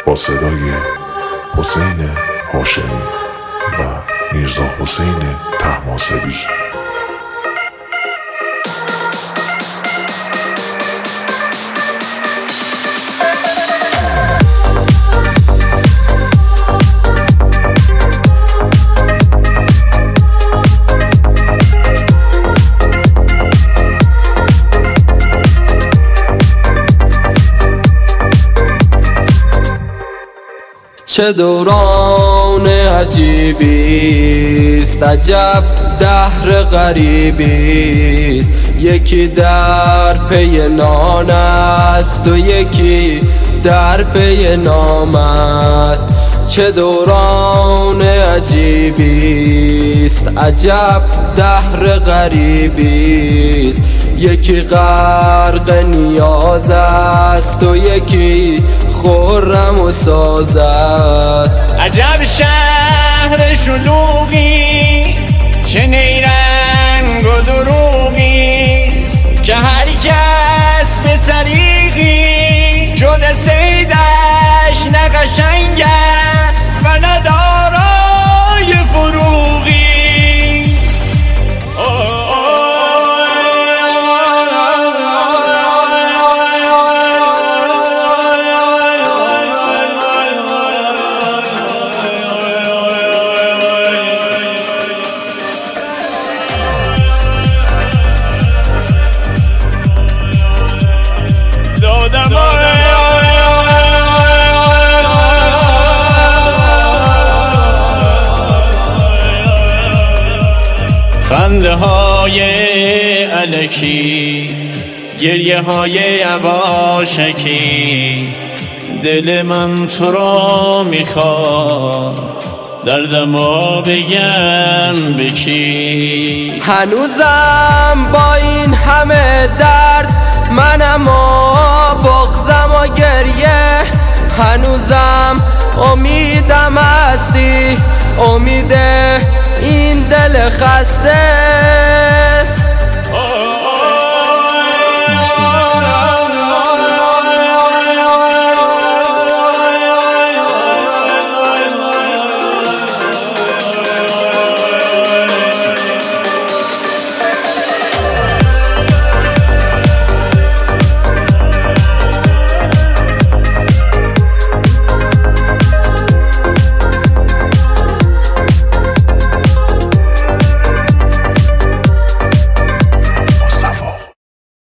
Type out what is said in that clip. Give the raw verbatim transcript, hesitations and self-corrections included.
با صدای حسین هاشمی و میرزا حسین طهماسبی. چه دوران عجیبیست، عجب دهر غریبیست. یکی در پی نان است و یکی در پی نام است. چه دوران عجیبیست، عجب دهر غریبیست. یکی غرق نیاز است و یکی خرم و ساز است. عجب شهر شلوغی، چه نیرنگ و دروغیست که هر کس به طریقی جد صیدش نه قشنگ است و نه دارای فروغی. خنده های الکی، گریه های عواشکی، دل من تو را میخواد دردمو بگم بکی. هنوزم با این همه درد منم و بغضم و گریه، هنوزم امیدم هستی، امید این دل خسته.